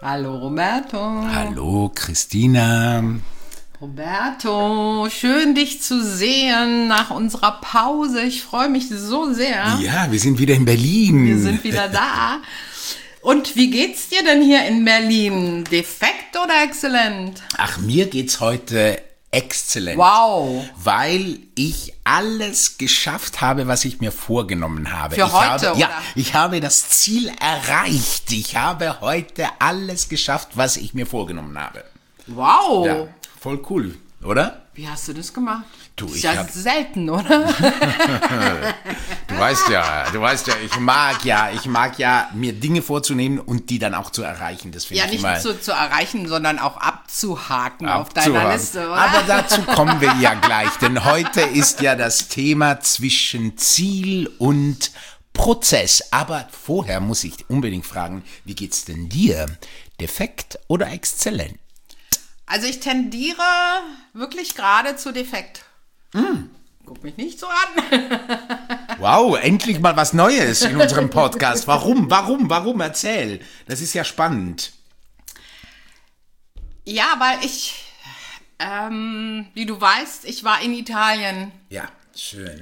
Hallo Roberto. Hallo Christina. Roberto, schön dich zu sehen nach unserer Pause. Ich freue mich so sehr. Ja, wir sind wieder in Berlin. Wir sind wieder da. Und wie geht's dir denn hier in Berlin? Defekt oder exzellent? Ach, mir geht's heute exzellent. Wow. Weil ich alles geschafft habe, was ich mir vorgenommen habe. Für heute, oder? Ja, ich habe das Ziel erreicht. Ich habe heute alles geschafft, was ich mir vorgenommen habe. Wow. Ja, voll cool, oder? Wie hast du das gemacht? Du, ist ja selten, oder? Du weißt ja, ich mag ja, mir Dinge vorzunehmen und die dann auch zu erreichen. Das finde Ja, ich nicht immer zu erreichen, sondern auch abzuhaken auf deiner Liste, oder? Aber dazu kommen wir ja gleich, denn heute ist ja das Thema zwischen Ziel und Prozess. Aber vorher muss ich unbedingt fragen, wie geht's denn dir? Defekt oder exzellent? Also ich tendiere wirklich gerade zu defekt. Guck mich nicht so an. Wow, endlich mal was Neues in unserem Podcast. Warum? Erzähl. Das ist ja spannend. Ja, weil ich, wie du weißt, ich war in Italien. Ja, schön.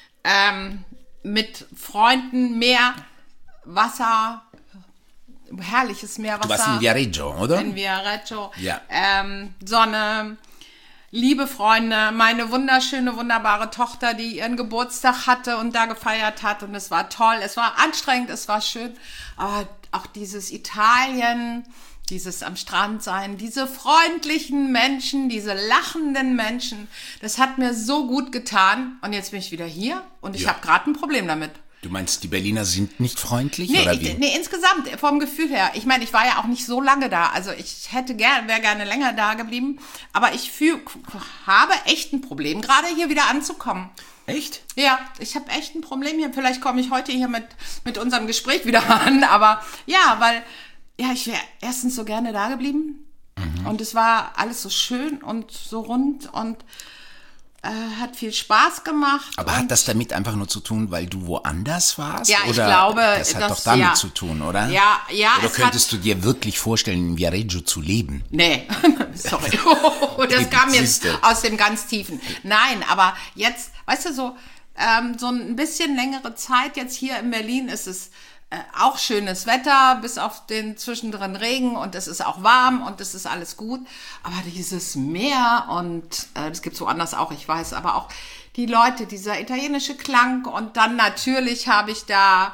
Mit Freunden, Meer, Wasser, herrliches Meerwasser. Du warst in Viareggio, oder? In Viareggio. Ja. Sonne, liebe Freunde, meine wunderschöne, wunderbare Tochter, die ihren Geburtstag hatte und da gefeiert hat. Und es war toll, es war anstrengend, es war schön. Aber auch dieses Italien, dieses am Strand sein, diese freundlichen Menschen, diese lachenden Menschen, das hat mir so gut getan. Und jetzt bin ich wieder hier und ich habe gerade ein Problem damit. Du meinst, die Berliner sind nicht freundlich, oder wie? Nee, insgesamt, vom Gefühl her. Ich meine, ich war ja auch nicht so lange da. Also ich wäre gerne länger da geblieben. Aber ich habe echt ein Problem, gerade hier wieder anzukommen. Echt? Ja, ich habe echt ein Problem hier. Vielleicht komme ich heute hier mit unserem Gespräch wieder an. Aber ja, weil ich wäre erstens so gerne da geblieben. Und es war alles so schön und so rund und hat viel Spaß gemacht. Aber hat das damit einfach nur zu tun, weil du woanders warst? Ja, ich oder glaube, das hat doch damit zu tun, oder? Ja. Oder könntest du dir wirklich vorstellen, in Viareggio zu leben? Nee, sorry. Das kam jetzt aus dem ganz Tiefen. Nein, aber jetzt, weißt du, so ein bisschen längere Zeit jetzt hier in Berlin ist es auch schönes Wetter, bis auf den zwischendrin Regen und es ist auch warm und es ist alles gut. Aber dieses Meer und das gibt es woanders auch, ich weiß, aber auch die Leute, dieser italienische Klang und dann natürlich habe ich da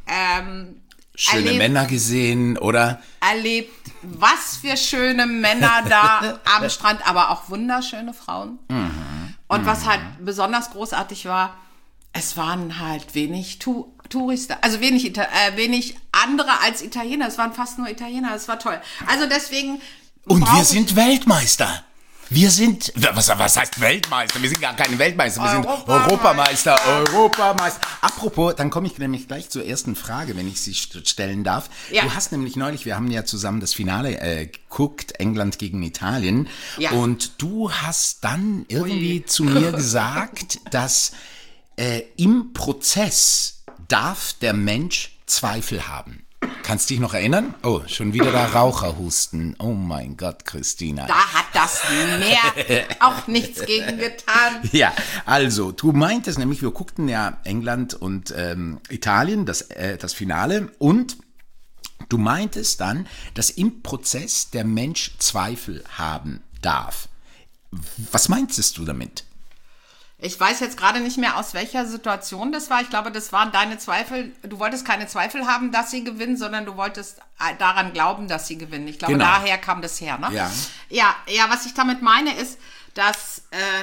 schöne Männer gesehen, oder? Erlebt, was für schöne Männer da am Strand, aber auch wunderschöne Frauen. Und was halt besonders großartig war, es waren halt wenig Touristen, also wenig andere als Italiener. Es waren fast nur Italiener. Es war toll. Also deswegen. Und wir sind Weltmeister. Wir sind, was heißt Weltmeister? Wir sind gar keine Weltmeister, wir sind Europameister. Apropos, dann komme ich nämlich gleich zur ersten Frage, wenn ich sie stellen darf. Ja. Du hast nämlich neulich, wir haben ja zusammen das Finale geguckt, England gegen Italien. Ja. Und du hast dann irgendwie zu mir gesagt, dass im Prozess darf der Mensch Zweifel haben. Kannst dich noch erinnern? Oh, schon wieder der Raucherhusten. Oh mein Gott, Christina. Da hat das Meer auch nichts gegen getan. Ja, also, du meintest nämlich, wir guckten ja England und Italien, das Finale, und du meintest dann, dass im Prozess der Mensch Zweifel haben darf. Was meintest du damit? Ich weiß jetzt gerade nicht mehr, aus welcher Situation das war. Ich glaube, das waren deine Zweifel. Du wolltest keine Zweifel haben, dass sie gewinnen, sondern du wolltest daran glauben, dass sie gewinnen. Ich glaube, daher kam das her, ne? Ja, was ich damit meine ist, dass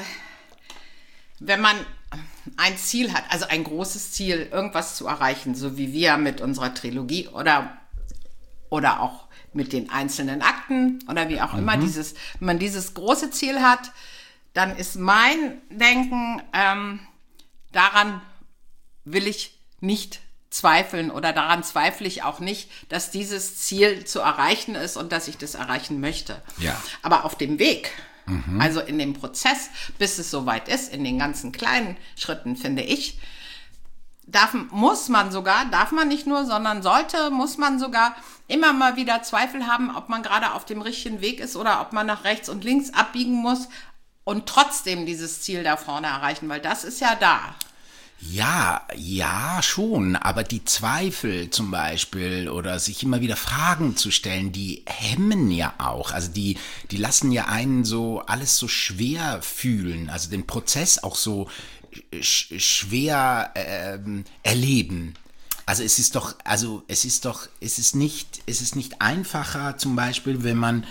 wenn man ein Ziel hat, also ein großes Ziel, irgendwas zu erreichen, so wie wir mit unserer Trilogie oder auch mit den einzelnen Akten oder wie auch immer, wenn man dieses große Ziel hat, dann ist mein Denken, daran will ich nicht zweifeln oder daran zweifle ich auch nicht, dass dieses Ziel zu erreichen ist und dass ich das erreichen möchte. Ja. Aber auf dem Weg, also in dem Prozess, bis es soweit ist, in den ganzen kleinen Schritten, finde ich, darf man nicht nur, sondern muss man sogar immer mal wieder Zweifel haben, ob man gerade auf dem richtigen Weg ist oder ob man nach rechts und links abbiegen muss und trotzdem dieses Ziel da vorne erreichen, weil das ist ja da. Ja, schon, aber die Zweifel zum Beispiel oder sich immer wieder Fragen zu stellen, die hemmen ja auch, also die lassen ja einen so alles so schwer fühlen, also den Prozess auch so schwer erleben. Also es ist nicht einfacher zum Beispiel,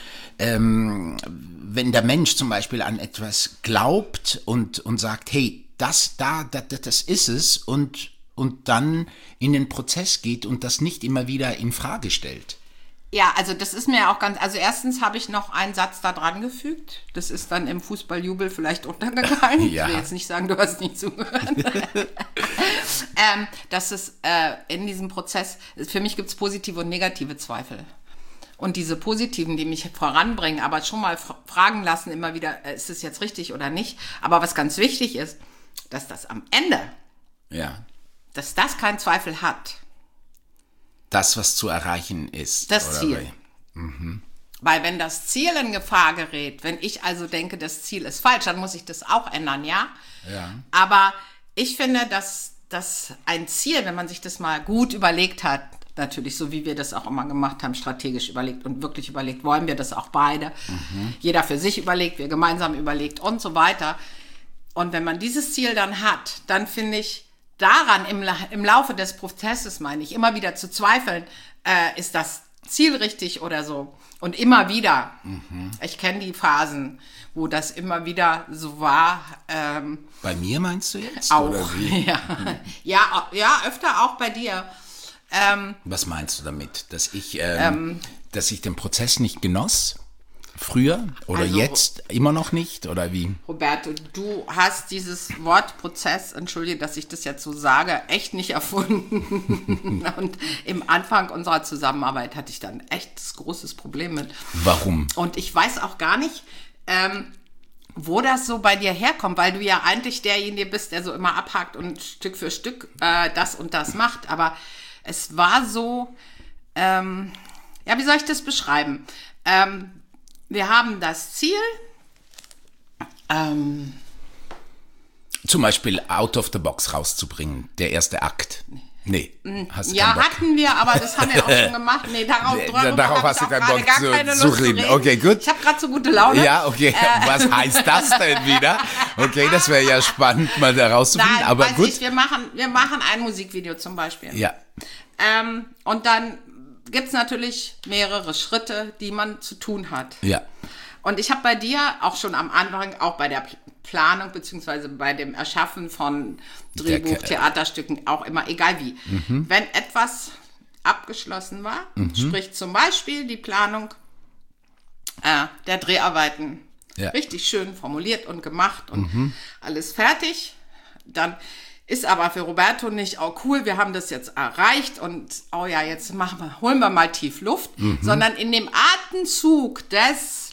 wenn der Mensch zum Beispiel an etwas glaubt und sagt, hey, das ist es und dann in den Prozess geht und das nicht immer wieder in Frage stellt. Ja, also das ist mir auch also erstens habe ich noch einen Satz da dran gefügt. Das ist dann im Fußballjubel vielleicht untergegangen. Ja. Ich will jetzt nicht sagen, du hast nicht zugehört. Dass es in diesem Prozess, für mich gibt es positive und negative Zweifel. Und diese positiven, die mich voranbringen, aber schon mal fragen lassen, immer wieder, ist es jetzt richtig oder nicht? Aber was ganz wichtig ist, dass das am Ende, dass das keinen Zweifel hat. Das, was zu erreichen ist. Das Ziel. Weil wenn das Ziel in Gefahr gerät, wenn ich also denke, das Ziel ist falsch, dann muss ich das auch ändern, ja? Ja. Aber ich finde, dass ein Ziel, wenn man sich das mal gut überlegt hat, natürlich, so wie wir das auch immer gemacht haben, strategisch überlegt und wirklich überlegt, wollen wir das auch beide. Jeder für sich überlegt, wir gemeinsam überlegt und so weiter. Und wenn man dieses Ziel dann hat, dann finde ich, daran im Laufe des Prozesses, meine ich, immer wieder zu zweifeln, ist das Ziel richtig oder so. Und immer wieder, ich kenne die Phasen, wo das immer wieder so war. Bei mir meinst du jetzt? Auch, oder wie? Ja, öfter auch bei dir. Was meinst du damit? Dass ich den Prozess nicht genoss? Früher? Oder also, jetzt immer noch nicht? Oder wie? Roberto, du hast dieses Wort Prozess, entschuldige, dass ich das jetzt so sage, echt nicht erfunden. Und im Anfang unserer Zusammenarbeit hatte ich dann echt ein großes Problem mit. Warum? Und ich weiß auch gar nicht, wo das so bei dir herkommt, weil du ja eigentlich derjenige bist, der so immer abhakt und Stück für Stück das und das macht. Aber es war so, wie soll ich das beschreiben? Wir haben das Ziel, zum Beispiel Out of the Box rauszubringen, der erste Akt. Nee, hast du keinen Bock? Hatten wir, aber das haben wir auch schon gemacht. Nee, darauf hast du keinen Bock zu reden. Okay, gut. Ich habe gerade so gute Laune. Ja, okay. Was heißt das denn wieder? Okay, das wäre ja spannend, mal da rauszufinden. Nein, aber gut. Wir machen ein Musikvideo zum Beispiel. Ja. Und dann gibt es natürlich mehrere Schritte, die man zu tun hat. Ja. Und ich habe bei dir auch schon am Anfang, auch bei der Planung beziehungsweise bei dem Erschaffen von Drehbuch, Theaterstücken, auch immer, egal wie. Wenn etwas abgeschlossen war, sprich zum Beispiel die Planung der Dreharbeiten, richtig schön formuliert und gemacht und alles fertig, dann ist aber für Roberto nicht, oh cool, wir haben das jetzt erreicht und oh ja, jetzt holen wir mal tief Luft, sondern in dem Atemzug des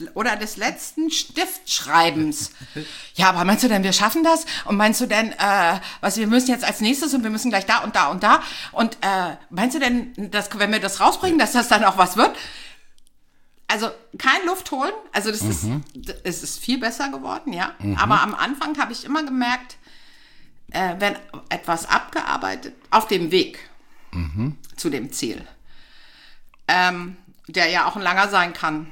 letzten Stiftschreibens. Ja, aber meinst du denn, wir schaffen das? Und meinst du denn, wir müssen jetzt als nächstes und wir müssen gleich da und da und da? Und meinst du denn, dass, wenn wir das rausbringen, dass das dann auch was wird? Also kein Luft holen, also es ist viel besser geworden, ja. Aber am Anfang habe ich immer gemerkt, wenn etwas abgearbeitet, auf dem Weg zu dem Ziel, der ja auch ein langer sein kann,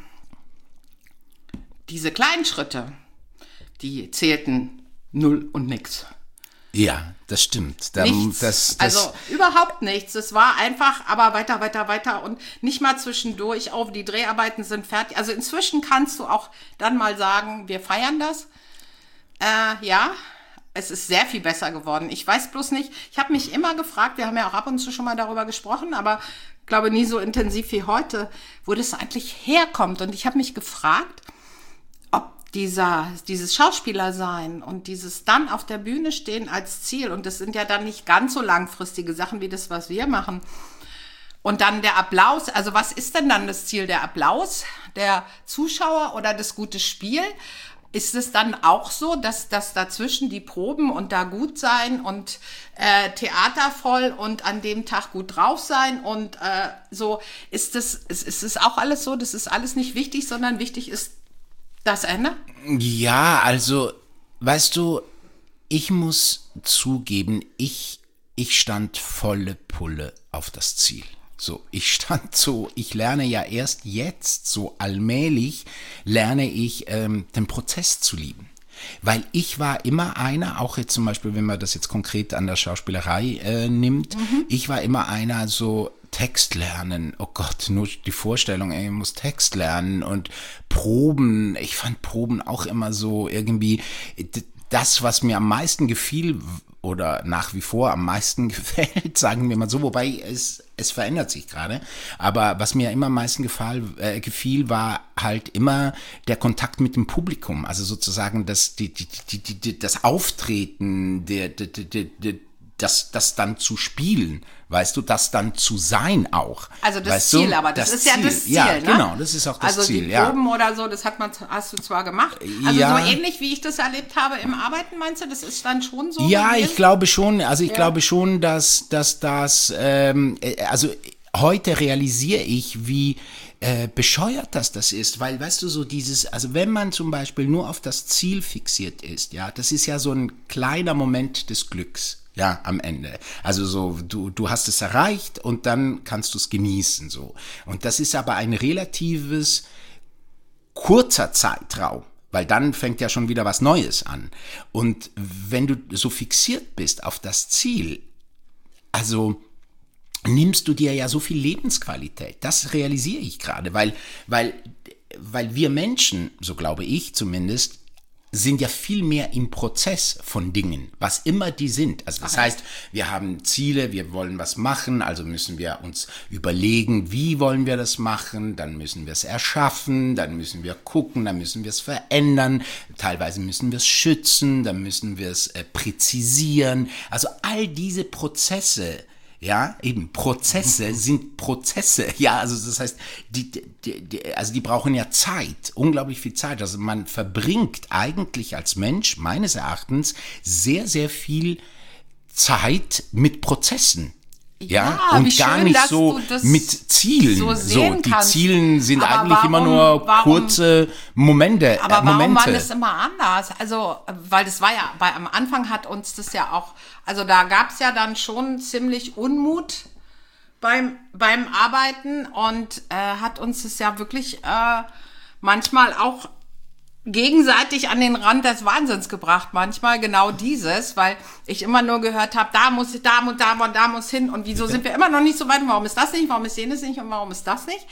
diese kleinen Schritte, die zählten null und nix. Ja, das stimmt. Also überhaupt nichts. Es war einfach, aber weiter und nicht mal zwischendurch, die Dreharbeiten sind fertig. Also inzwischen kannst du auch dann mal sagen, wir feiern das. Es ist sehr viel besser geworden. Ich weiß bloß nicht, ich habe mich immer gefragt, wir haben ja auch ab und zu schon mal darüber gesprochen, aber ich glaube nie so intensiv wie heute, wo das eigentlich herkommt. Und ich habe mich gefragt, ob dieses Schauspielersein und dieses dann auf der Bühne stehen als Ziel, und das sind ja dann nicht ganz so langfristige Sachen wie das, was wir machen, und dann der Applaus, also was ist denn dann das Ziel? Der Applaus der Zuschauer oder das gute Spiel? ist es dann auch so, dass dazwischen die Proben und da gut sein und Theater voll und an dem Tag gut drauf sein und so, ist es auch alles so, das ist alles nicht wichtig, sondern wichtig ist das Ende? Ja, also, weißt du, ich muss zugeben, ich stand volle Pulle auf das Ziel. So, ich lerne ja erst jetzt, so allmählich, lerne ich den Prozess zu lieben. Weil ich war immer einer, auch jetzt zum Beispiel, wenn man das jetzt konkret an der Schauspielerei nimmt, ich war immer einer, so Text lernen, oh Gott, nur die Vorstellung, ich muss Text lernen und Proben, ich fand Proben auch immer so irgendwie das, was mir am meisten gefiel oder nach wie vor am meisten gefällt, sagen wir mal so, wobei es verändert sich gerade, aber was mir immer am meisten gefiel, war halt immer der Kontakt mit dem Publikum, also sozusagen das Auftreten, das dann zu spielen, weißt du, das dann zu sein auch. Also das weißt Ziel, du? aber das ist ja das Ziel, ja, ne? Genau, das ist auch das also Ziel, die ja. Proben oder so, das hast du zwar gemacht, also Ja. so ähnlich wie ich das erlebt habe im Arbeiten, meinst du, das ist dann schon so Ja, gewesen? ich glaube schon, glaube schon, dass das, also heute realisiere ich, wie bescheuert das ist, weil, weißt du, so dieses, also wenn man zum Beispiel nur auf das Ziel fixiert ist, ja, das ist ja so ein kleiner Moment des Glücks. Ja, am Ende. Also so, du hast es erreicht und dann kannst du es genießen, so. Und das ist aber ein relatives kurzer Zeitraum, weil dann fängt ja schon wieder was Neues an. Und wenn du so fixiert bist auf das Ziel, also nimmst du dir ja so viel Lebensqualität. Das realisiere ich gerade, weil wir Menschen, so glaube ich zumindest, sind ja viel mehr im Prozess von Dingen, was immer die sind. Also das heißt, wir haben Ziele, wir wollen was machen, also müssen wir uns überlegen, wie wollen wir das machen, dann müssen wir es erschaffen, dann müssen wir gucken, dann müssen wir es verändern, teilweise müssen wir es schützen, dann müssen wir es präzisieren. Also all diese Prozesse, ja, eben, Prozesse sind Prozesse, ja, also das heißt, die brauchen ja Zeit, unglaublich viel Zeit, also man verbringt eigentlich als Mensch, meines Erachtens, sehr, sehr viel Zeit mit Prozessen. Ja, und gar schön, nicht so mit Zielen. So die Zielen sind aber eigentlich immer nur kurze Momente. Aber warum war das immer anders? Also, weil das war ja, am Anfang hat uns das ja auch, also da gab es ja dann schon ziemlich Unmut beim Arbeiten und hat uns das ja wirklich manchmal auch gegenseitig an den Rand des Wahnsinns gebracht. Manchmal genau dieses, weil ich immer nur gehört habe, da muss hin und wieso sind wir immer noch nicht so weit und warum ist das nicht, warum ist jenes nicht und warum ist das nicht?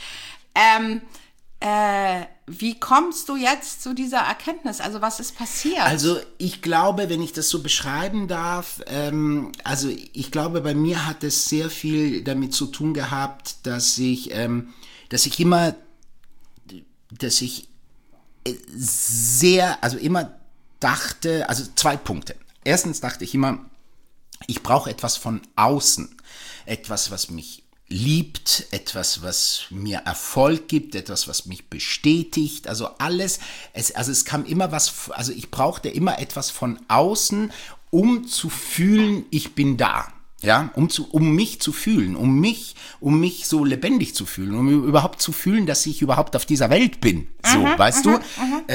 Wie kommst du jetzt zu dieser Erkenntnis? Also was ist passiert? Also ich glaube, wenn ich das so beschreiben darf, also ich glaube, bei mir hat es sehr viel damit zu tun gehabt, dass ich immer dachte, also 2 Punkte. Erstens dachte ich immer, ich brauche etwas von außen. Etwas, was mich liebt, etwas, was mir Erfolg gibt, etwas, was mich bestätigt, also alles. Es kam immer also ich brauchte immer etwas von außen, um zu fühlen, ich bin da. Ja, um mich zu fühlen, um mich so lebendig zu fühlen, um überhaupt zu fühlen, dass ich überhaupt auf dieser Welt bin. So, weißt du?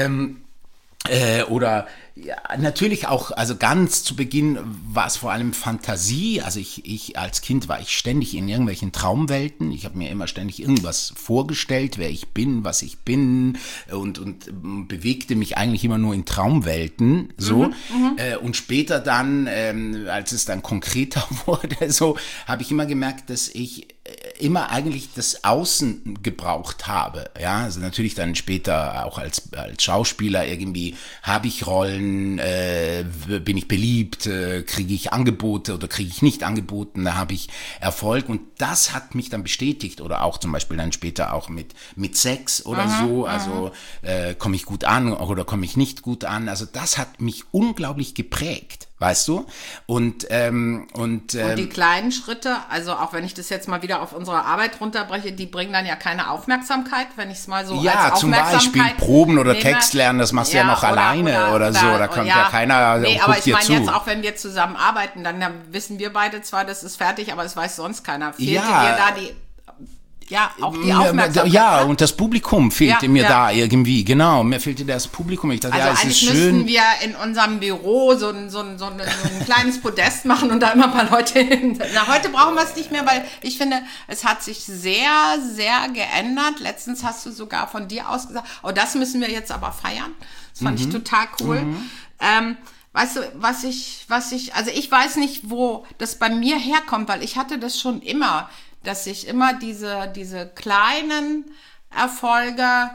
Oder ja, natürlich auch, also ganz zu Beginn war es vor allem Fantasie. Also ich als Kind war ich ständig in irgendwelchen Traumwelten. Ich habe mir immer ständig irgendwas vorgestellt, wer ich bin, was ich bin und bewegte mich eigentlich immer nur in Traumwelten. So. Und später dann, als es dann konkreter wurde, so habe ich immer gemerkt, dass ich immer eigentlich das Außen gebraucht habe. Ja, also natürlich dann später auch als Schauspieler irgendwie habe ich Rollen, bin ich beliebt, kriege ich Angebote oder kriege ich nicht Angeboten, da habe ich Erfolg und das hat mich dann bestätigt oder auch zum Beispiel dann später auch mit Sex oder so, also komme ich gut an oder komme ich nicht gut an, also das hat mich unglaublich geprägt. weißt du? Und die kleinen Schritte, also auch wenn ich das jetzt mal wieder auf unsere Arbeit runterbreche, die bringen dann ja keine Aufmerksamkeit, wenn ich es mal so als zum Aufmerksamkeit Beispiel Proben oder nehme. Text lernen, das machst du ja noch alleine oder so, da kommt ja keiner und aber guckt ich dir meine zu. jetzt auch, wenn wir zusammenarbeiten, dann wissen wir beide zwar, das ist fertig, aber es weiß sonst keiner. Fehlte dir da auch die Aufmerksamkeit. Ja, und das Publikum fehlte mir da irgendwie, genau. Mir fehlte das Publikum. Ich dachte, also es eigentlich ist schön. müssten wir in unserem Büro so ein kleines Podest machen und da immer ein paar Leute hin. Na, heute brauchen wir es nicht mehr, weil ich finde, es hat sich sehr, sehr geändert. Letztens hast du sogar von dir aus gesagt, oh, das müssen wir jetzt aber feiern. Das fand ich total cool. Weißt du, was ich, also ich weiß nicht, wo das bei mir herkommt, weil ich hatte das schon immer, dass ich immer diese kleinen Erfolge,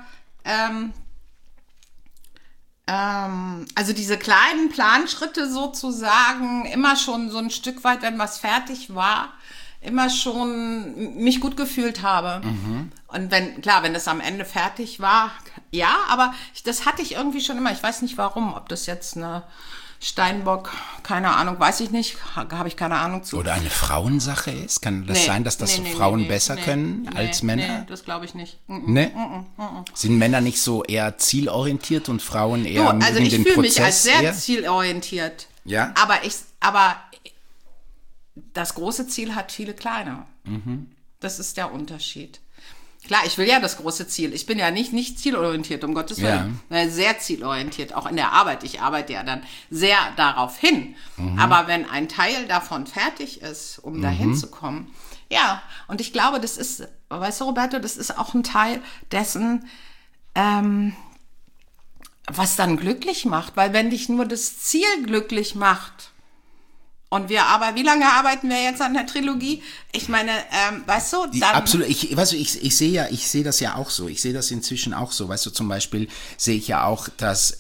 also diese kleinen Planschritte sozusagen, immer schon so ein Stück weit, wenn was fertig war, immer schon mich gut gefühlt habe. Und wenn das am Ende fertig war, ja, aber das hatte ich irgendwie schon immer. Ich weiß nicht warum, ob das jetzt eine Steinbock, keine Ahnung, weiß ich nicht, habe ich keine Ahnung zu. Oder eine Frauensache ist? Kann das sein, dass das Frauen besser können als Männer? Nee, das glaube ich nicht. Nee? Sind Männer nicht so eher zielorientiert und Frauen eher also in ich den fühle Prozess? mich als sehr eher? zielorientiert. Ja? Aber das große Ziel hat viele kleine. Das ist der Unterschied. Klar, ich will ja das große Ziel. Ich bin ja nicht zielorientiert, um Gottes Willen. Ja. Sehr zielorientiert, auch in der Arbeit. Ich arbeite ja dann sehr darauf hin. Aber wenn ein Teil davon fertig ist, um dahin zu kommen, ja, und ich glaube, das ist, weißt du, Roberto, das ist auch ein Teil dessen, was dann glücklich macht. Weil wenn dich nur das Ziel glücklich macht, und wie lange arbeiten wir jetzt an der Trilogie? Ich meine, weißt du, dann... Absolut, ich sehe das ja auch so. Ich sehe das inzwischen auch so. Weißt du, zum Beispiel sehe ich ja auch, dass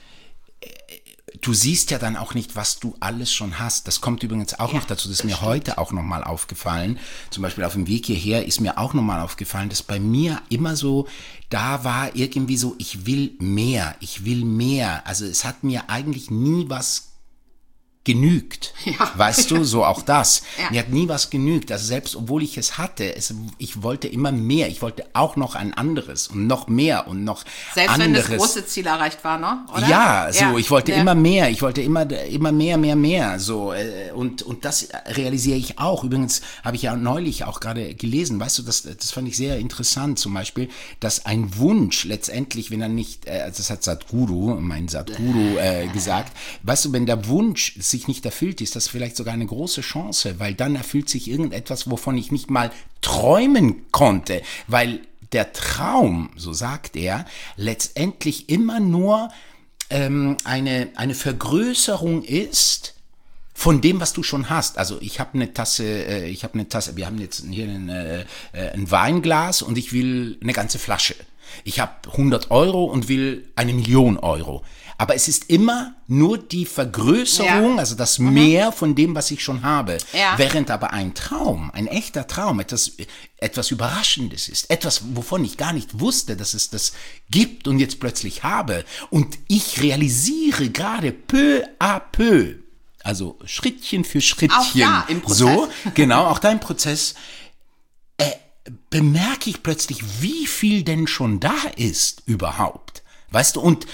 du siehst ja dann auch nicht, was du alles schon hast. Das kommt übrigens auch noch dazu. Das ist mir heute auch nochmal aufgefallen. Zum Beispiel auf dem Weg hierher ist mir auch nochmal aufgefallen, dass bei mir immer so, da war irgendwie so, ich will mehr. Also es hat mir eigentlich nie was genügt, weißt du, so auch das. Ja. Mir hat nie was genügt, also selbst obwohl ich es hatte, ich wollte immer mehr, ich wollte auch noch ein anderes und noch mehr und noch selbst anderes. Wenn das große Ziel erreicht war, ne? Oder? Ja, so, ich wollte immer mehr, ich wollte immer mehr, so, und das realisiere ich auch. Übrigens habe ich ja neulich auch gerade gelesen, weißt du, das fand ich sehr interessant, zum Beispiel, dass ein Wunsch letztendlich, wenn er nicht, das hat mein Sadhguru gesagt, weißt du, wenn der Wunsch sich nicht erfüllt, ist das vielleicht sogar eine große Chance, weil dann erfüllt sich irgendetwas, wovon ich nicht mal träumen konnte, weil der Traum, so sagt er, letztendlich immer nur eine Vergrößerung ist von dem, was du schon hast. Also ich habe eine Tasse, wir haben jetzt hier ein Weinglas und ich will eine ganze Flasche. Ich habe 100 Euro und will 1 Million Euro. Aber es ist immer nur die Vergrößerung, also das Mehr von dem, was ich schon habe. Ja. Während aber ein Traum, ein echter Traum, etwas Überraschendes ist. Etwas, wovon ich gar nicht wusste, dass es das gibt und jetzt plötzlich habe. Und ich realisiere gerade peu à peu, also Schrittchen für Schrittchen. Auch im Prozess. So, genau, auch dein Prozess. Bemerke ich plötzlich, wie viel denn schon da ist überhaupt. Weißt du, und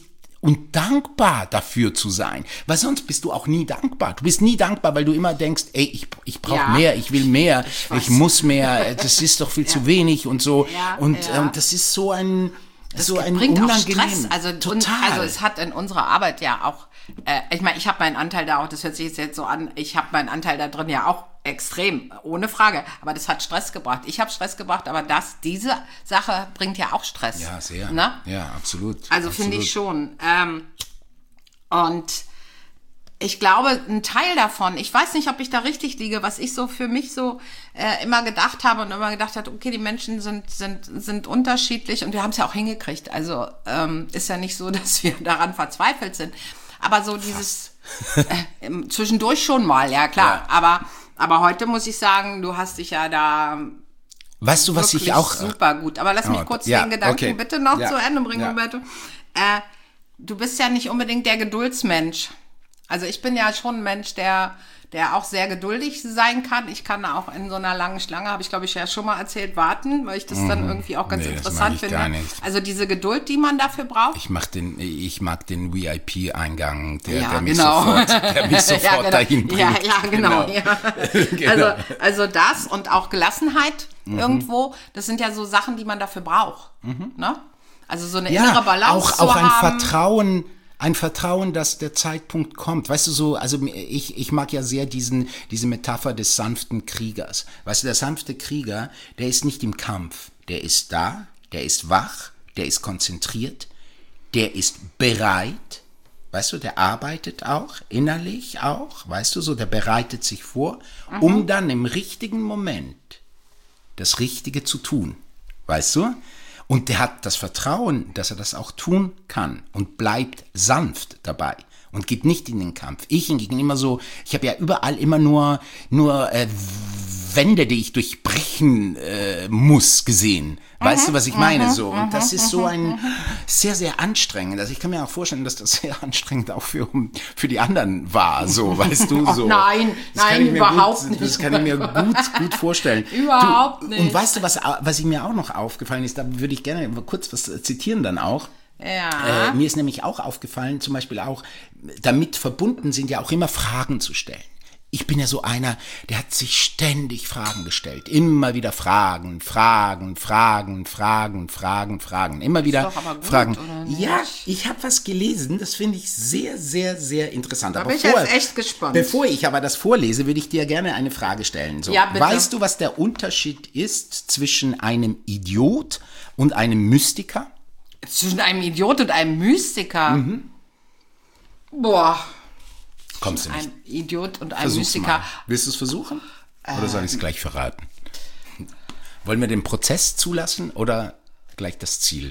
dankbar dafür zu sein. Weil sonst bist du auch nie dankbar. Du bist nie dankbar, weil du immer denkst, ey, ich brauche mehr, ich will mehr, ich muss mehr, das ist doch viel zu wenig und so. Und das ist so ein bringt auch unangenehm. Stress. Also es hat in unserer Arbeit ja auch, ich meine, ich habe meinen Anteil da auch, das hört sich jetzt so an, ich habe meinen Anteil da drin ja auch extrem, ohne Frage. Aber das hat Stress gebracht. Ich habe Stress gebracht, aber diese Sache bringt ja auch Stress. Ja, sehr. Ne? Ja, absolut. Also finde ich schon. Und ich glaube, ein Teil davon, ich weiß nicht, ob ich da richtig liege, was ich so für mich so immer gedacht habe und immer gedacht habe, okay, die Menschen sind unterschiedlich und wir haben es ja auch hingekriegt. Also ist ja nicht so, dass wir daran verzweifelt sind. Aber so dieses zwischendurch schon mal, ja klar. Ja. Aber heute muss ich sagen, du hast dich ja da weißt du, was ich auch super gut. Aber lass mich kurz den Gedanken bitte noch zu Ende bringen, Roberto. Du bist ja nicht unbedingt der Geduldsmensch. Also ich bin ja schon ein Mensch, der auch sehr geduldig sein kann. Ich kann auch in so einer langen Schlange, habe ich glaube ich ja schon mal erzählt, warten, weil ich das dann irgendwie auch ganz interessant finde. Gar nicht. Also diese Geduld, die man dafür braucht. Ich mag den VIP-Eingang, der mich sofort genau. dahin bringt. Ja, genau. Ja. Genau. Also das und auch Gelassenheit irgendwo, das sind ja so Sachen, die man dafür braucht. Ne? Also so eine innere Balance auch zu haben. Ein Vertrauen, dass der Zeitpunkt kommt. Weißt du, so, also ich mag ja sehr diese Metapher des sanften Kriegers. Weißt du, der sanfte Krieger, der ist nicht im Kampf. Der ist da, der ist wach, der ist konzentriert, der ist bereit. Weißt du, der arbeitet auch, innerlich auch, weißt du, so, der bereitet sich vor, um dann im richtigen Moment das Richtige zu tun. Weißt du? Und der hat das Vertrauen, dass er das auch tun kann und bleibt sanft dabei und geht nicht in den Kampf. Ich hingegen immer so, ich habe ja überall immer nur Wände, die ich durchbrechen muss, gesehen. Weißt du, was ich meine? So. Und das ist so ein sehr, sehr anstrengend. Also ich kann mir auch vorstellen, dass das sehr anstrengend auch für die anderen war. So, weißt du? So. Nein, überhaupt nicht. Das kann ich mir gut vorstellen. Überhaupt nicht. Und weißt du, was mir auch noch aufgefallen ist, da würde ich gerne kurz was zitieren dann auch. Ja. Mir ist nämlich auch aufgefallen, zum Beispiel auch, damit verbunden sind ja auch immer Fragen zu stellen. Ich bin ja so einer, der hat sich ständig Fragen gestellt. Immer wieder Fragen. Immer wieder ist doch aber gut, Fragen. oder nicht? Ja, ich habe was gelesen, das finde ich sehr, sehr, sehr interessant. Da bin ich jetzt echt gespannt. Bevor ich aber das vorlese, würde ich dir gerne eine Frage stellen. So, ja, bitte. Weißt du, was der Unterschied ist zwischen einem Idiot und einem Mystiker? Zwischen einem Idiot und einem Mystiker? Boah. Kommst du nicht. Ein Idiot und ein Versuch's Mystiker. mal. Willst du es versuchen? Oder soll ich es gleich verraten? Wollen wir den Prozess zulassen oder gleich das Ziel?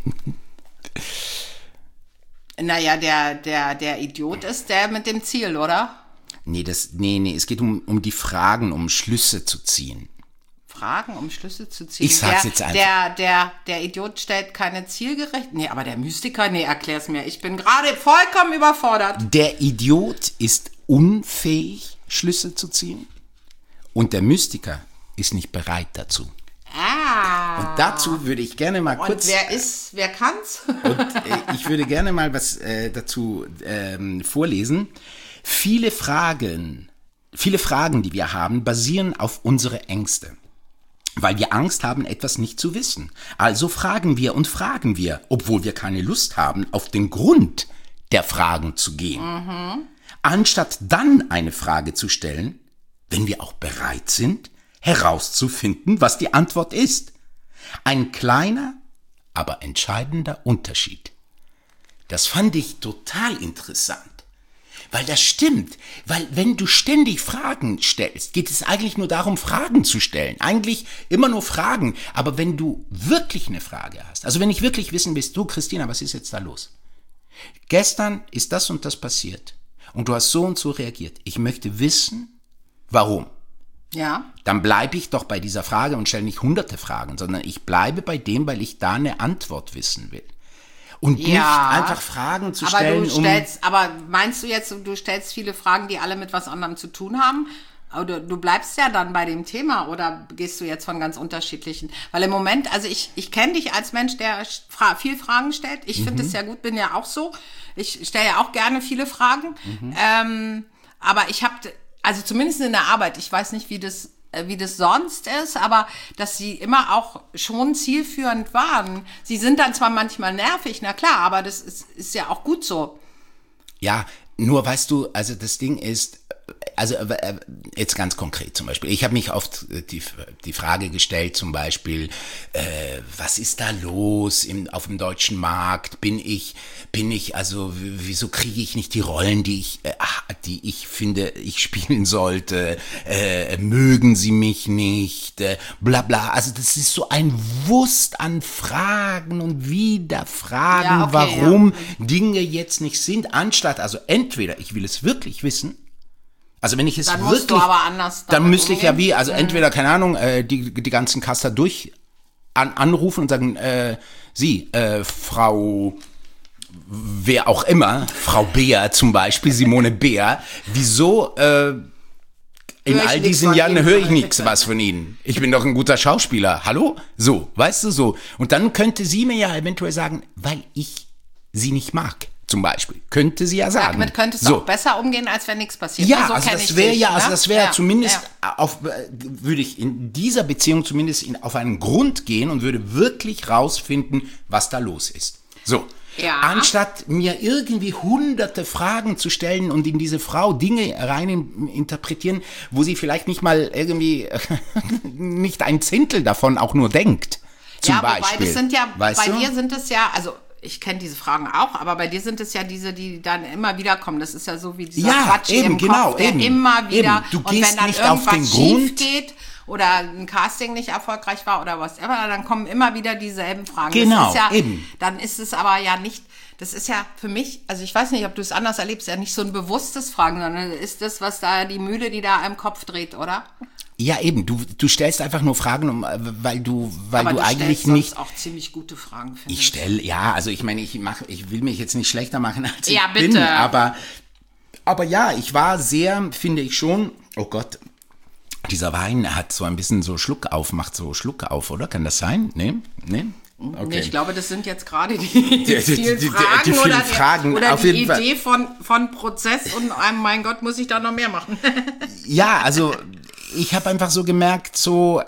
Naja, der Idiot ist der mit dem Ziel, oder? Nee, es geht um die Fragen, um Schlüsse zu ziehen. Fragen, um Schlüsse zu ziehen. Ich sag's jetzt einfach. Der Idiot stellt keine zielgerecht. Nee, aber der Mystiker, erklär's mir. Ich bin gerade vollkommen überfordert. Der Idiot ist unfähig, Schlüsse zu ziehen. Und der Mystiker ist nicht bereit dazu. Und dazu würde ich gerne mal kurz... Und wer kann's? Und ich würde gerne mal was dazu vorlesen. Viele Fragen, die wir haben, basieren auf unsere Ängste. Weil wir Angst haben, etwas nicht zu wissen. Also fragen wir, obwohl wir keine Lust haben, auf den Grund der Fragen zu gehen. Anstatt dann eine Frage zu stellen, wenn wir auch bereit sind, herauszufinden, was die Antwort ist. Ein kleiner, aber entscheidender Unterschied. Das fand ich total interessant. Weil das stimmt. Weil wenn du ständig Fragen stellst, geht es eigentlich nur darum, Fragen zu stellen. Eigentlich immer nur Fragen. Aber wenn du wirklich eine Frage hast, also wenn ich wirklich wissen willst, du Christina, was ist jetzt da los? Gestern ist das und das passiert. Und du hast so und so reagiert. Ich möchte wissen, warum. Ja. Dann bleibe ich doch bei dieser Frage und stelle nicht hunderte Fragen, sondern ich bleibe bei dem, weil ich da eine Antwort wissen will. Und nicht einfach Fragen zu stellen, aber meinst du jetzt, du stellst viele Fragen, die alle mit was anderem zu tun haben? Oder du bleibst ja dann bei dem Thema oder gehst du jetzt von ganz unterschiedlichen? Weil im Moment, also ich kenne dich als Mensch, der viel Fragen stellt. Ich finde es ja gut, bin ja auch so. Ich stelle ja auch gerne viele Fragen. Aber ich habe, also zumindest in der Arbeit, ich weiß nicht, wie das sonst ist, aber dass sie immer auch schon zielführend waren. Sie sind dann zwar manchmal nervig, na klar, aber das ist ja auch gut so. Ja, nur weißt du, also das Ding ist, also jetzt ganz konkret zum Beispiel, ich habe mich oft die Frage gestellt zum Beispiel, was ist da los auf dem deutschen Markt? Bin ich, also wieso kriege ich nicht die Rollen, die ich finde, ich spielen sollte? Mögen sie mich nicht? Bla bla. Also das ist so ein Wust an Fragen und wieder Fragen, warum Dinge jetzt nicht sind, anstatt, also entweder ich will es wirklich wissen, also wenn ich es dann wirklich, musst du aber anders dann müsste ich ja also entweder, keine Ahnung, die ganzen Caster anrufen und sagen, Sie, Frau wer auch immer, Frau Beer zum Beispiel, Simone Beer, wieso in all diesen Jahren höre ich nichts was von Ihnen. Ich bin doch ein guter Schauspieler. Hallo? So, weißt du so. Und dann könnte sie mir ja eventuell sagen, weil ich sie nicht mag. Zum Beispiel. Könnte sie ja sagen. Damit könntest du auch besser umgehen, als wenn nichts passiert. Ja, so also das wäre zumindest würde ich in dieser Beziehung zumindest auf einen Grund gehen und würde wirklich rausfinden, was da los ist. So. Ja. Anstatt mir irgendwie hunderte Fragen zu stellen und in diese Frau Dinge rein interpretieren, wo sie vielleicht nicht mal irgendwie nicht ein Zehntel davon auch nur denkt. Zum Beispiel. Wobei das sind ja, weißt bei du? dir sind es ja, also ich kenne diese Fragen auch, aber bei dir sind es ja diese, die dann immer wieder kommen. Das ist ja so wie dieser Quatsch im Kopf, der immer wieder, Du und gehst wenn dann nicht auf den irgendwas Grund. schief geht oder ein Casting nicht erfolgreich war oder was immer, dann kommen immer wieder dieselben Fragen. Genau, das ist ja, eben. Dann ist es aber ja nicht, das ist ja für mich, also ich weiß nicht, ob du es anders erlebst, ja nicht so ein bewusstes Fragen, sondern ist das, was da die Mühle, die da im Kopf dreht, oder? Ja, eben. Du stellst einfach nur Fragen, weil du eigentlich nicht. Auch ziemlich gute Fragen, finde ich. Ich stelle, ja, also ich meine, ich will mich jetzt nicht schlechter machen, als ich bitte. bin. Aber ja, ich war sehr, finde ich schon, oh Gott, dieser Wein hat so ein bisschen so Schluck auf, oder? Kann das sein? Nee? Okay. Nee, ich glaube, das sind jetzt gerade die vielen Fragen, die vielen Fragen oder auf die jeden Idee von Prozess und mein Gott, muss ich da noch mehr machen. Ja, also ich habe einfach so gemerkt, so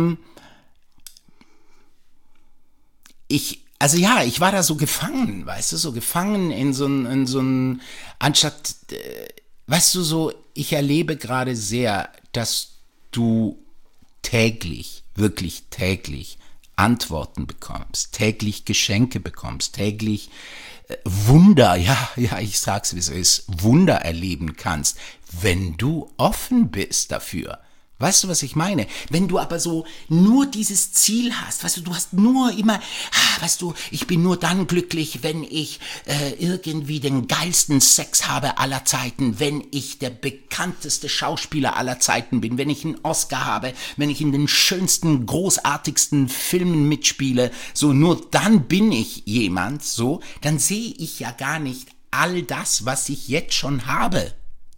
ich war da so gefangen, weißt du, so gefangen in so ein anstatt, weißt du, so, ich erlebe gerade sehr, dass du wirklich täglich Antworten bekommst, täglich Geschenke bekommst, täglich Wunder, ja, ich sag's wie es ist, Wunder erleben kannst, wenn du offen bist dafür. Weißt du, was ich meine? Wenn du aber so nur dieses Ziel hast, weißt du, du hast nur immer, weißt du, ich bin nur dann glücklich, wenn ich irgendwie den geilsten Sex habe aller Zeiten, wenn ich der bekannteste Schauspieler aller Zeiten bin, wenn ich einen Oscar habe, wenn ich in den schönsten, großartigsten Filmen mitspiele, so nur dann bin ich jemand, so, dann sehe ich ja gar nicht all das, was ich jetzt schon habe.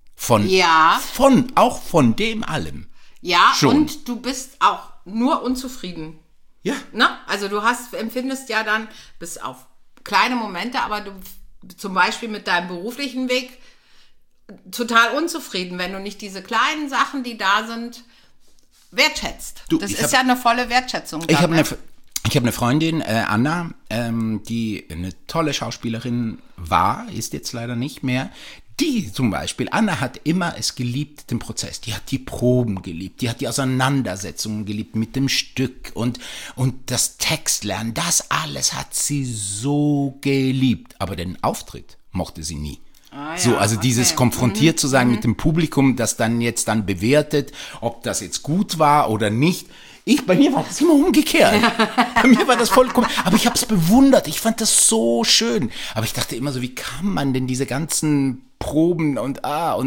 Auch von dem allem. Ja, schon. Und du bist auch nur unzufrieden. Ja. Ne? Also du empfindest ja dann, bis auf kleine Momente, aber du zum Beispiel mit deinem beruflichen Weg total unzufrieden, wenn du nicht diese kleinen Sachen, die da sind, wertschätzt. Das ist ja eine volle Wertschätzung. Ich habe eine Freundin, Anna, die eine tolle Schauspielerin war, ist jetzt leider nicht mehr. Die zum Beispiel, Anna hat immer es geliebt, den Prozess. Die hat die Proben geliebt, die hat die Auseinandersetzungen geliebt mit dem Stück und das Textlernen. Das alles hat sie so geliebt. Aber den Auftritt mochte sie nie. Dieses konfrontiert zu sein mit dem Publikum, das dann bewertet, ob das jetzt gut war oder nicht. Bei mir war das immer umgekehrt. Bei mir war das vollkommen, aber ich habe es bewundert. Ich fand das so schön. Aber ich dachte immer so, wie kann man denn diese ganzen Proben und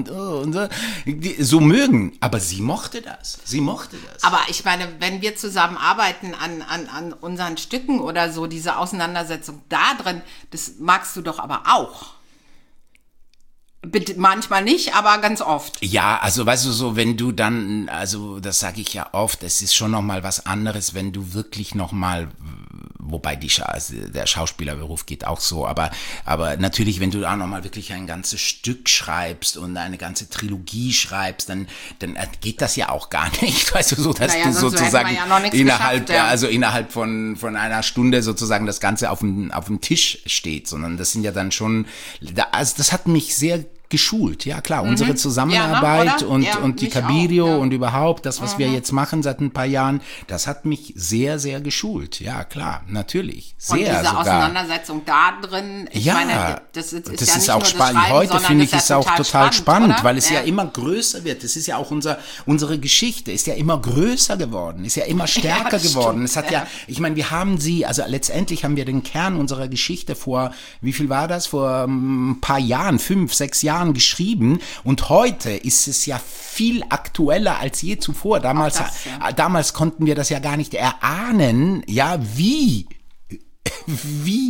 so mögen? Aber sie mochte das. Aber ich meine, wenn wir zusammen arbeiten an unseren Stücken oder so, diese Auseinandersetzung da drin, das magst du doch aber auch. Bitte, manchmal nicht, aber ganz oft. Ja, also weißt du so, wenn du dann, also das sage ich ja oft, es ist schon nochmal was anderes, wenn du wirklich nochmal, wobei der Schauspielerberuf geht auch so, aber natürlich, wenn du da nochmal wirklich ein ganzes Stück schreibst und eine ganze Trilogie schreibst, dann geht das ja auch gar nicht, weißt du, so, dass du sozusagen innerhalb von einer Stunde sozusagen das Ganze auf dem Tisch steht, sondern das sind ja dann schon, also das hat mich sehr geschult, ja klar, unsere Zusammenarbeit und die Cabirio und überhaupt das, was wir jetzt machen seit ein paar Jahren, das hat mich sehr, sehr geschult, ja klar, natürlich, sehr und diese sogar. Auseinandersetzung da drin, ich meine, das ist ja auch spannend. Heute finde ich es auch total spannend, oder? Weil es ja immer größer wird, das ist ja auch unsere Geschichte, ist ja immer größer geworden, ist ja immer stärker geworden, es hat ich meine, wir haben also letztendlich haben wir den Kern unserer Geschichte vor ein paar Jahren, 5, 6 Jahren geschrieben und heute ist es ja viel aktueller als je zuvor. Damals konnten wir das ja gar nicht erahnen, ja, wie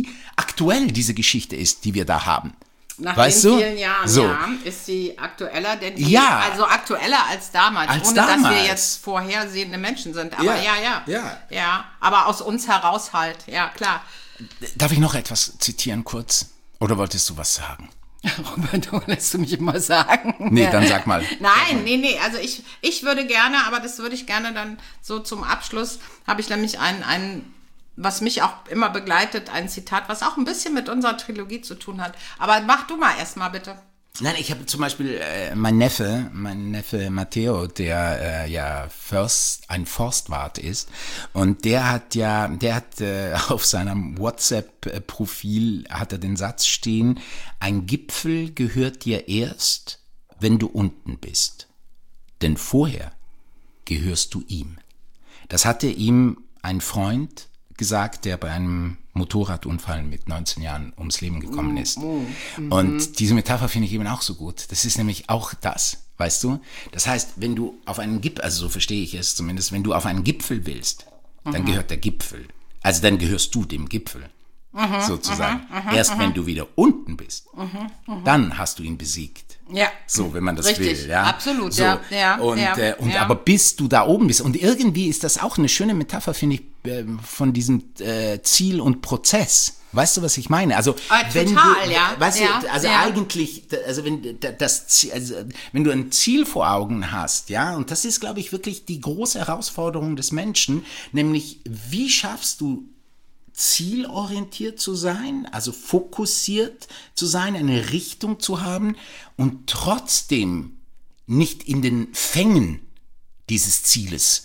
aktuell diese Geschichte ist, die wir da haben. Nach weißt den du? vielen Jahren, so. ja, ist sie aktueller denn je. Ja. Also aktueller als damals, Als ohne damals. dass wir jetzt vorhersehende Menschen sind. Aber ja. Aber aus uns heraus halt, ja, klar. Darf ich noch etwas zitieren kurz? Oder wolltest du was sagen? Robert, lässt du mich immer sagen? Nee, dann sag mal. Nee, also ich würde gerne, aber das würde ich gerne dann so zum Abschluss, habe ich nämlich ein was mich auch immer begleitet, ein Zitat, was auch ein bisschen mit unserer Trilogie zu tun hat. Aber mach du mal erstmal bitte. Nein, ich habe zum Beispiel mein Neffe Matteo, der ein Forstwart ist, und der hat auf seinem WhatsApp-Profil hat er den Satz stehen: Ein Gipfel gehört dir erst, wenn du unten bist, denn vorher gehörst du ihm. Das hatte ihm ein Freund gesagt, der bei einem Motorradunfall mit 19 Jahren ums Leben gekommen ist. Und diese Metapher finde ich eben auch so gut. Das ist nämlich auch das, weißt du? Das heißt, wenn du auf einen Gipfel, also so verstehe ich es zumindest, wenn du auf einen Gipfel willst, dann gehört der Gipfel. Also dann gehörst du dem Gipfel, sozusagen. Erst wenn du wieder unten bist, dann hast du ihn besiegt. Ja. So, wenn man das Richtig, will. Ja? absolut, so. ja. Aber bis du da oben bist, und irgendwie ist das auch eine schöne Metapher, finde ich, von diesem Ziel und Prozess. Weißt du, was ich meine? Also, wenn total, du, ja. Weißt du, also ja. eigentlich, also wenn du ein Ziel vor Augen hast, ja, und das ist, glaube ich, wirklich die große Herausforderung des Menschen, nämlich, wie schaffst du zielorientiert zu sein, also fokussiert zu sein, eine Richtung zu haben und trotzdem nicht in den Fängen dieses Zieles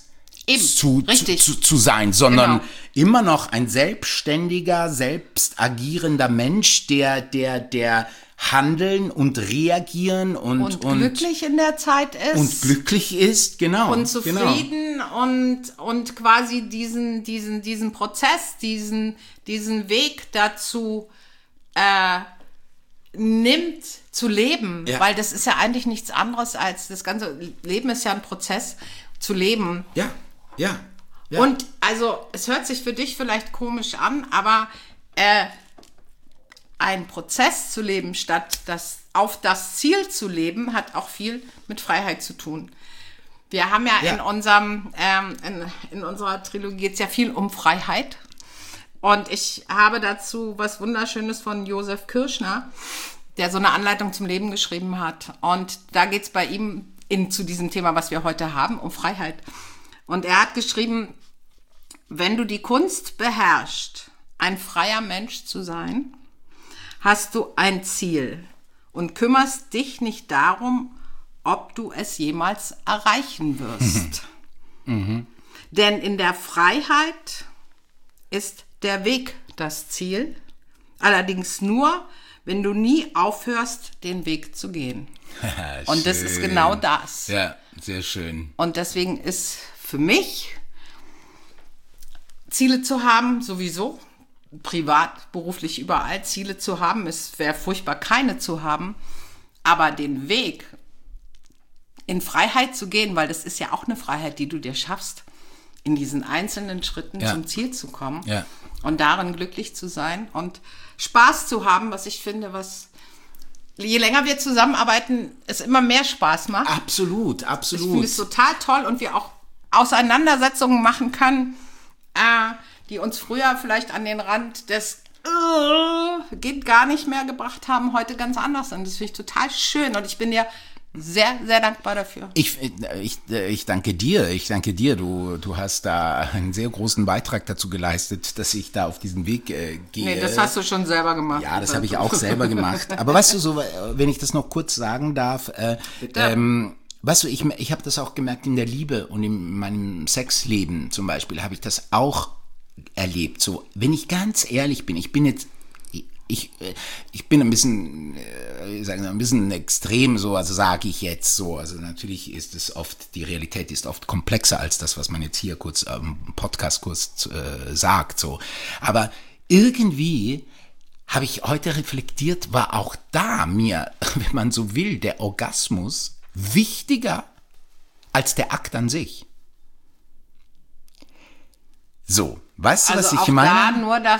zu sein, sondern immer noch ein selbstständiger, selbst agierender Mensch, der handeln und reagieren und glücklich in der Zeit ist. Und glücklich ist, genau. Und zufrieden und quasi diesen Prozess, diesen Weg dazu nimmt zu leben. Ja. Weil das ist ja eigentlich nichts anderes als, das ganze Leben ist ja ein Prozess zu leben. Ja. Und also, es hört sich für dich vielleicht komisch an, aber ein Prozess zu leben, statt auf das Ziel zu leben, hat auch viel mit Freiheit zu tun. Wir haben ja in unserer Trilogie geht es ja viel um Freiheit. Und ich habe dazu was Wunderschönes von Josef Kirschner, der so eine Anleitung zum Leben geschrieben hat. Und da geht es bei ihm zu diesem Thema, was wir heute haben, um Freiheit. Und er hat geschrieben, wenn du die Kunst beherrschst, ein freier Mensch zu sein, hast du ein Ziel und kümmerst dich nicht darum, ob du es jemals erreichen wirst. Denn in der Freiheit ist der Weg das Ziel, allerdings nur, wenn du nie aufhörst, den Weg zu gehen. Und das ist genau das. Ja, sehr schön. Und deswegen ist für mich, Ziele zu haben, sowieso, privat, beruflich, überall Ziele zu haben. Es wäre furchtbar, keine zu haben. Aber den Weg in Freiheit zu gehen, weil das ist ja auch eine Freiheit, die du dir schaffst, in diesen einzelnen Schritten zum Ziel zu kommen und darin glücklich zu sein und Spaß zu haben, was ich finde, je länger wir zusammenarbeiten, es immer mehr Spaß macht. Absolut. Ich finde es total toll und wir auch Auseinandersetzungen machen können, die uns früher vielleicht an den Rand des geht gar nicht mehr gebracht haben, heute ganz anders sind. Das finde ich total schön und ich bin dir sehr, sehr dankbar dafür. Ich danke dir. Du hast da einen sehr großen Beitrag dazu geleistet, dass ich da auf diesen Weg gehe. Nee, das hast du schon selber gemacht. Ja, das habe ich auch selber gemacht. Aber weißt du, so, wenn ich das noch kurz sagen darf, weißt du, ich habe das auch gemerkt in der Liebe und in meinem Sexleben zum Beispiel, habe ich das auch erlebt. So, wenn ich ganz ehrlich bin, ich bin ein bisschen, ein bisschen extrem so, also sage ich jetzt so. Also natürlich ist es oft, die Realität ist oft komplexer als das, was man jetzt hier kurz am Podcast kurz sagt, so. Aber irgendwie habe ich heute reflektiert, war auch da mir, wenn man so will, der Orgasmus wichtiger als der Akt an sich. So, weißt du, was ich meine? Also auch da nur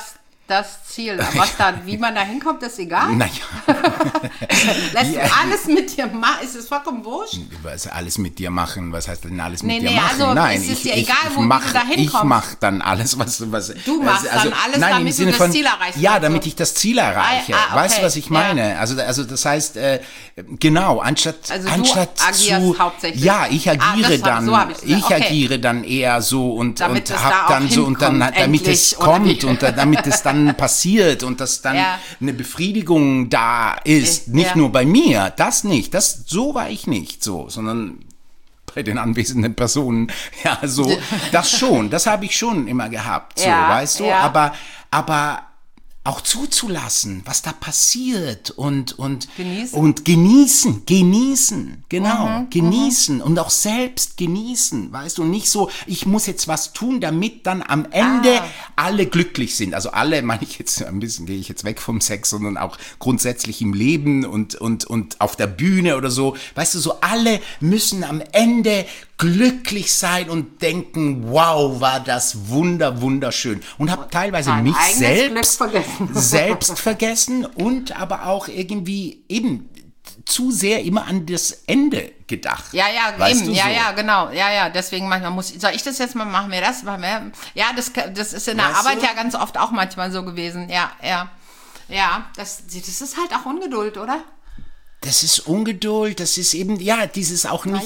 das Ziel. Wie man da hinkommt, ist egal. Naja. Lässt du alles mit dir machen? Ist es vollkommen wurscht? Was alles mit dir machen? Was heißt denn alles mit dir Nee, machen? also Nein, es ist dir egal, wo du da hinkommst. Ich mache dann alles, was... Du machst dann alles, nein, damit du das Ziel erreichst. Ja, damit ich das Ziel erreiche. Okay. Weißt du, was ich meine? Ja. Also das heißt, genau, anstatt agierst hauptsächlich. Ja, ich agiere dann. So agiere dann eher so und damit hab dann so und dann, damit es kommt und damit es dann passiert und dass dann eine Befriedigung da ist, nicht nur bei mir, das nicht, so war ich nicht so, sondern bei den anwesenden Personen, ja, so, das schon, das habe ich schon immer gehabt, so, weißt du, aber auch zuzulassen, was da passiert und genießen, genau, genießen und auch selbst genießen, weißt du, und nicht so, ich muss jetzt was tun, damit dann am Ende alle glücklich sind, also alle, meine ich jetzt ein bisschen, gehe ich jetzt weg vom Sex, sondern auch grundsätzlich im Leben und auf der Bühne oder so, weißt du, so alle müssen am Ende glücklich sein und denken, wow, war das wunderschön. Und habe teilweise mich selbst vergessen und aber auch irgendwie eben zu sehr immer an das Ende gedacht. Ja, genau. Ja, deswegen manchmal soll ich das jetzt mal machen? Wir das? Ja, das ist in der Arbeit ja ganz oft auch manchmal so gewesen. Ja, das ist halt auch Ungeduld, oder? Das ist Ungeduld, das ist eben, dieses auch nicht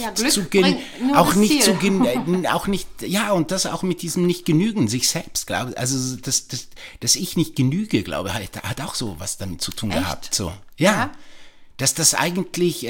und das auch mit diesem nicht genügen, sich selbst, glaube ich, also dass ich nicht genüge, glaube ich, hat auch so was damit zu tun gehabt, so, ja, dass das eigentlich,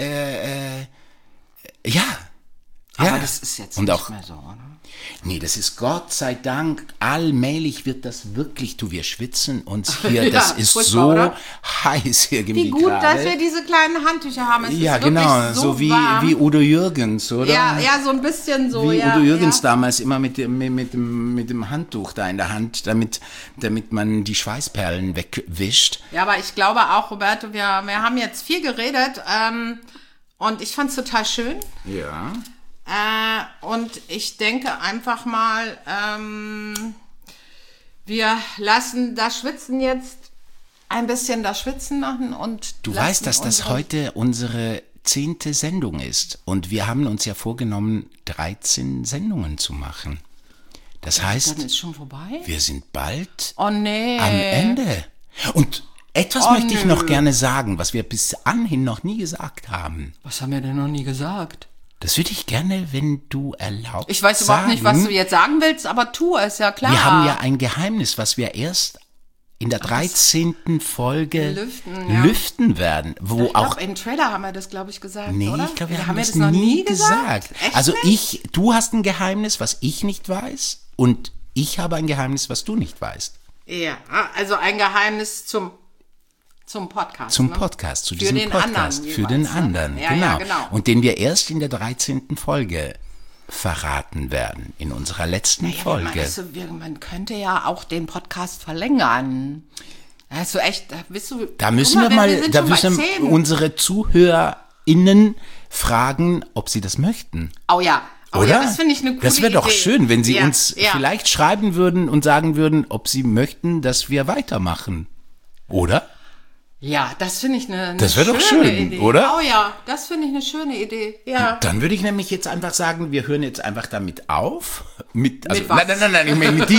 aber das ist jetzt und nicht auch, mehr so, oder? Nee, das ist Gott sei Dank, allmählich wird das wirklich, wir schwitzen uns hier, das ist so oder? Heiß irgendwie. Wie gut, dass wir diese kleinen Handtücher haben. Es ist genau, so wie Udo Jürgens, oder? Ja, so ein bisschen so, wie Udo Jürgens damals immer mit dem Handtuch da in der Hand, damit man die Schweißperlen wegwischt. Ja, aber ich glaube auch, Roberto, wir haben jetzt viel geredet und ich fand es total schön. Ja. Und ich denke einfach mal, wir lassen das Schwitzen jetzt ein bisschen das Schwitzen machen und du weißt, dass das heute unsere 10. Sendung ist und wir haben uns ja vorgenommen, 13 Sendungen zu machen. Das heißt, dann ist schon vorbei? Wir sind bald am Ende. Und etwas möchte ich noch gerne sagen, was wir bis anhin noch nie gesagt haben. Was haben wir denn noch nie gesagt? Das würde ich gerne, wenn du erlaubst. Ich weiß überhaupt nicht, was du jetzt sagen willst, aber tu es, ja klar. Wir haben ja ein Geheimnis, was wir erst in der 13. Folge lüften werden. Wo ich glaube, im Trailer haben wir das, glaube ich, gesagt, nee, oder? Ich glaube, wir haben das noch nie gesagt. Echt also du hast ein Geheimnis, was ich nicht weiß und ich habe ein Geheimnis, was du nicht weißt. Ja, also ein Geheimnis zum Podcast. Zum Podcast, zu diesem Podcast. Für den anderen, ja, genau. Ja, genau. Und den wir erst in der 13. Folge verraten werden, in unserer letzten Folge. Man könnte ja auch den Podcast verlängern. Also echt, da müssen wir unsere ZuhörerInnen fragen, ob sie das möchten. Oh ja. Oder? Ja, das finde ich eine coole Idee. Das wäre doch schön, wenn sie uns vielleicht schreiben würden und sagen würden, ob sie möchten, dass wir weitermachen. Oder? Ja, das finde ich eine Das wäre doch schön, Idee. Oder? Oh ja, das finde ich eine schöne Idee. Ja. Dann würde ich nämlich jetzt einfach sagen, wir hören jetzt einfach damit auf. Mit was? Nein,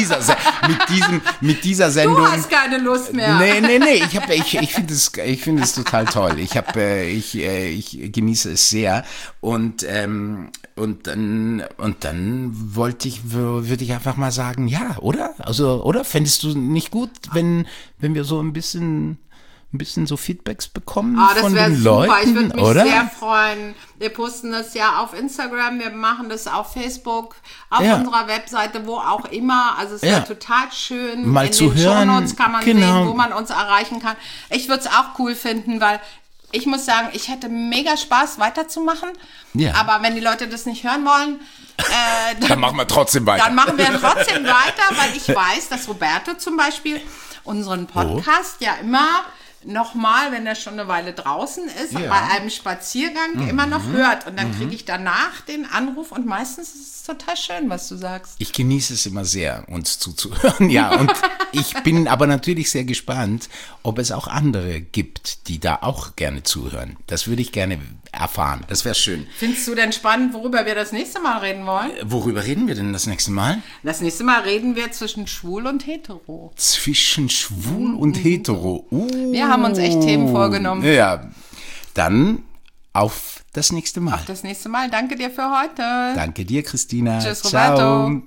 mit dieser Sendung. Du hast keine Lust mehr. Nee. Ich finde es total toll. Ich genieße es sehr und dann würde ich einfach mal sagen, ja, oder? Also, oder fändest du nicht gut, wenn wir so ein bisschen so Feedbacks bekommen von den Leuten, super. Ich würde mich oder? sehr freuen. Wir posten das ja auf Instagram, wir machen das auf Facebook, auf unserer Webseite, wo auch immer. Also es wäre total schön. Mal in zu den hören. Shownotes kann man sehen, wo man uns erreichen kann. Ich würde es auch cool finden, weil ich muss sagen, ich hätte mega Spaß weiterzumachen. Ja. Aber wenn die Leute das nicht hören wollen, dann machen wir trotzdem weiter. Dann machen wir trotzdem weiter, weil ich weiß, dass Roberto zum Beispiel unseren Podcast ja immer nochmal, wenn er schon eine Weile draußen ist, Ja. bei einem Spaziergang immer noch hört. Und dann kriege ich danach den Anruf und meistens ist es total schön, was du sagst. Ich genieße es immer sehr, uns zuzuhören, ja. Und ich bin aber natürlich sehr gespannt, ob es auch andere gibt, die da auch gerne zuhören. Das würde ich gerne erfahren. Das wäre schön. Findest du denn spannend, worüber wir das nächste Mal reden wollen? Worüber reden wir denn das nächste Mal? Das nächste Mal reden wir zwischen schwul und hetero. Zwischen schwul und hetero. Wir haben uns echt Themen vorgenommen. Ja, dann auf das nächste Mal. Das nächste Mal. Danke dir für heute. Danke dir, Christina. Tschüss, Ciao. Roberto.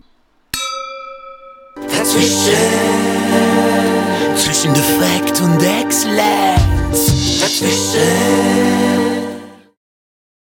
Zwischen Defekt und Exzellenz. Dazwischen.